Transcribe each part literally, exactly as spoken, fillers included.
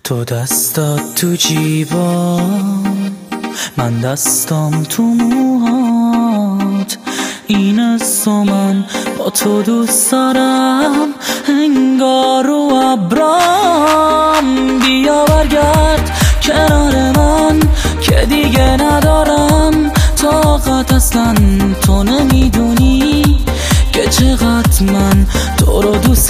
تو دستات تو جیبا، من دستم تو موهات. این است و من با تو دوست دارم، انگار و ابرام. بیا برگرد کنار من که دیگه ندارم طاقت. اصلا تو نمیدونی که چقدر من تو رو دوست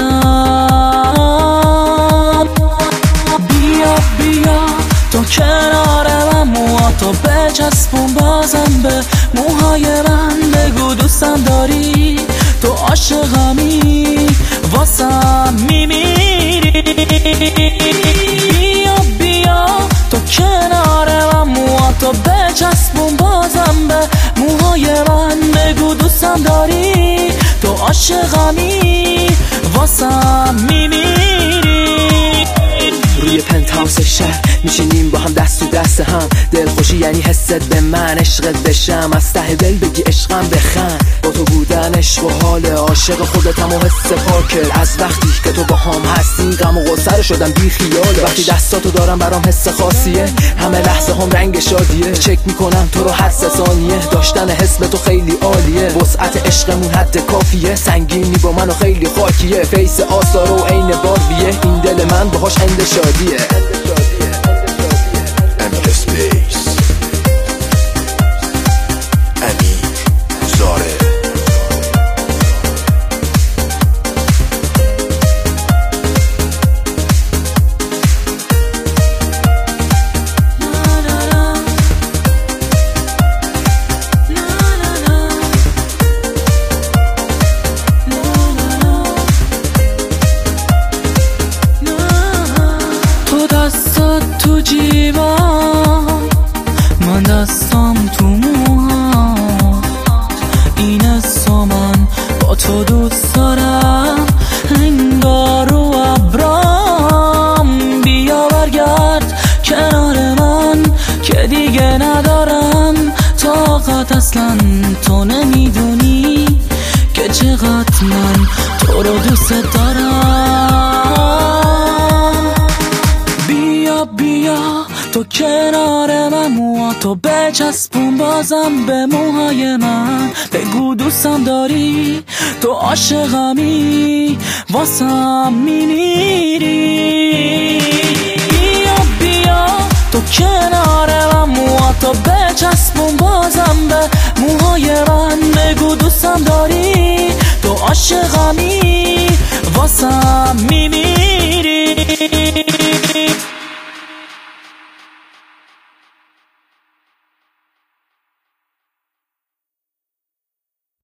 دارم. بیا بیا تو کنار من، موهاتو بچسبون بازم به موهای من. بگو دوستم داری، تو عاشقمی، واسم میمیری. بیا بیا تو کنار من، موهاتو بچسبون بازم به موهای من. بگو دوستم داری، تو عاشقمی، واسم میمیری. روی پنتهاوس شهر میشینیم با هم دست تو دست هم، دلخوشی یعنی حست به من، عشقت بشم از ته دل بگی عشقم بخند. با تو بودن عشق و حال عاشق خودتم و حس پاکل. از وقتی که تو با هم هستی غم و غصه شدم بی خیاله. وقتی دستاتو دارم برام حس خاصیه، همه لحظه هم رنگ شادیه. چک میکنم تو رو حد ثانیه، داشتن حس به تو خیلی عالیه. وسعت عشقمون حد کافیه، سنگینی با منو خیلی خاکیه. فیس آثار و عین باربیه، این دل من باهاش عند شادیه. امیر اسپیس، امیر زاره. تو جیبا، من دستم تو موهات. این است و من با تو دوست دارم، انگار و ابرام. بیا برگرد کنار من که دیگه ندارم طاقت. اصلا تو نمیدونی که چقدر من تو رو دوست دارم. بیا تو کنار من، موهاتو بچسبون بازم به موهای من. بگو دوستم داری، تو عاشقمی، واسم میمیری. بیا بیا تو کنار من، موهاتو بچسبون بازم به موهای من. بگو دوستم داری، تو عاشقمی، واسم میمیری.